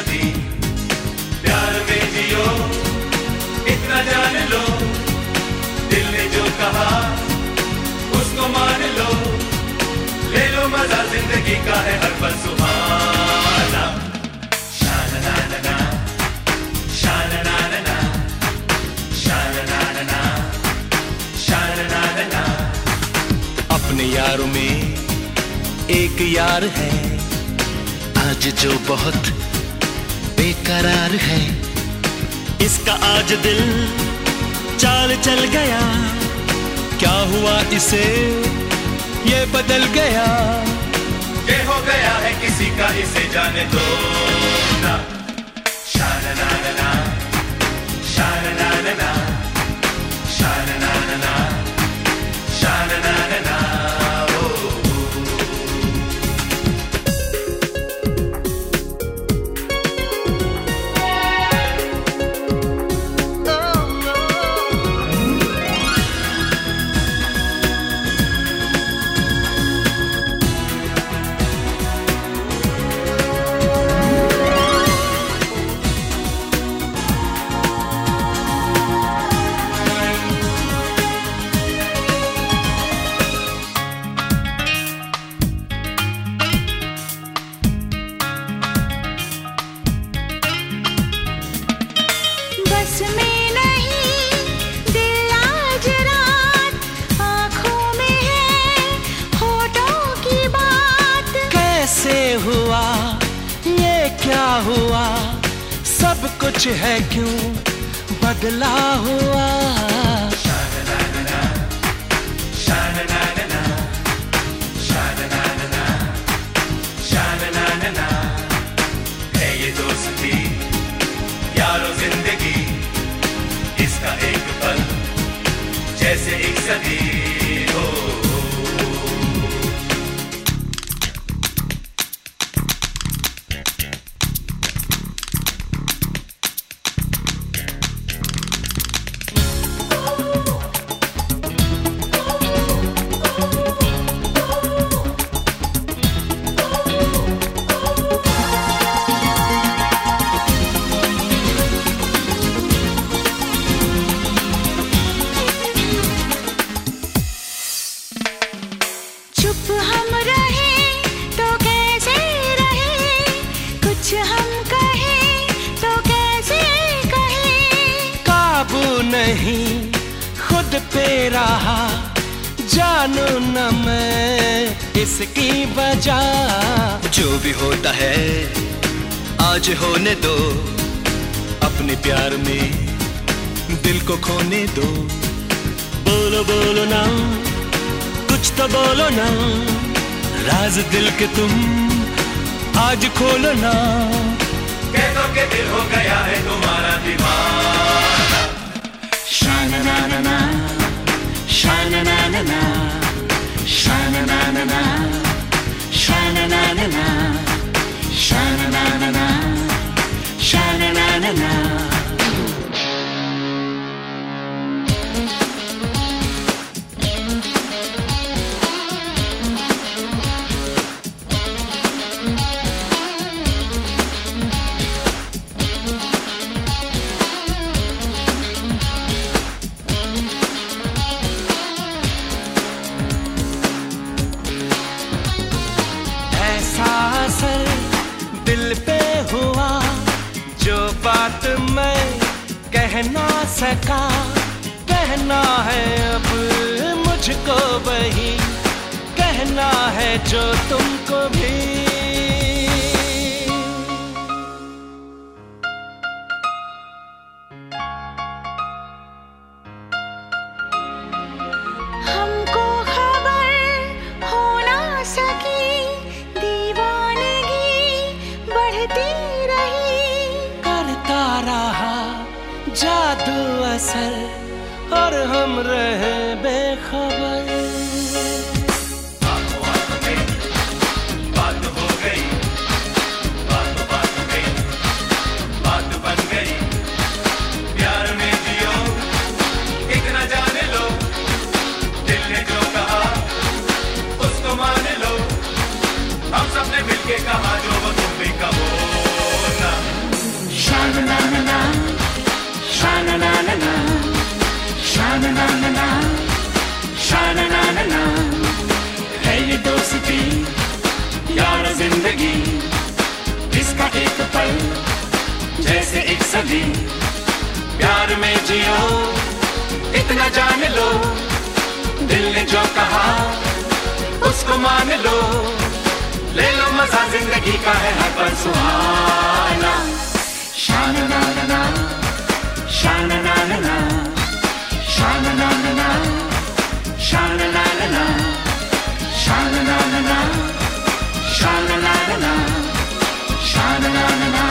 सदी। प्यार में जियो इतना जान लो, दिल ने जो कहा उसको मान लो, ले लो मजा जिंदगी का है हर पल सुहाना। शाना ना ना ना, शाना ना ना ना, शाना ना ना ना, शाना ना ना ना। अपने यारों में एक यार है आज जो बहुत बेकरार है, इसका आज दिल चाल चल गया, क्या हुआ इसे ये बदल गया, ये हो गया है किसी का इसे जाने दो ना। शाना ना ना ना, शाना ना ना ना, शाना ना ना ना, शाना ना ना ना। हुआ ये क्या हुआ, सब कुछ है क्यों बदला हुआ। शाना ना ना ना, शाना ना ना ना, शाना ना ना ना, शाना ना ना ना। है ये दोस्ती यारो जिंदगी, इसका एक पल जैसे एक सदी हो। चुप हम रहे तो कैसे रहे, कुछ हम कहे तो कैसे कहे, काबू नहीं खुद पे रहा, जानू न मैं इसकी वजह। जो भी होता है आज होने दो, अपने प्यार में दिल को खोने दो। बोलो बोलो ना कुछ तो बोलो ना, राज दिल के तुम आज खोलो ना। कह दो कि दिल हो गया है तुम्हारा दीवाना। शाना ना ना ना, शाना ना ना ना, शाना ना ना ना, शाना ना ना ना, शाना ना ना ना, शाना ना ना ना। असर दिल पे हुआ, जो बात मैं कह ना सका, कहना है अब मुझको वही, कहना है जो तुमको भी। हमको खबर हो ना सकी, दीवानगी बढ़ती रही, करता रहा जादू असर और हम रहे बेखबर। बात हो गई, बात गई, बात बन गई। प्यार में जियो इतना जान लो, दिल ने जो कहा उसको मान लो, हम सबने मिलके कहा जो वो तुम भी कहो ना। सदी, प्यार में जियो इतना जान लो, दिल ने जो कहा उसको मान लो, ले लो मजा जिंदगी का है हर पल सुहाना। शाना ना ना ना, शाना ना ना ना, शाना ना ना ना, शाना ना ना ना, शाना ना ना ना, शाना ना ना ना, शाना ना ना ना।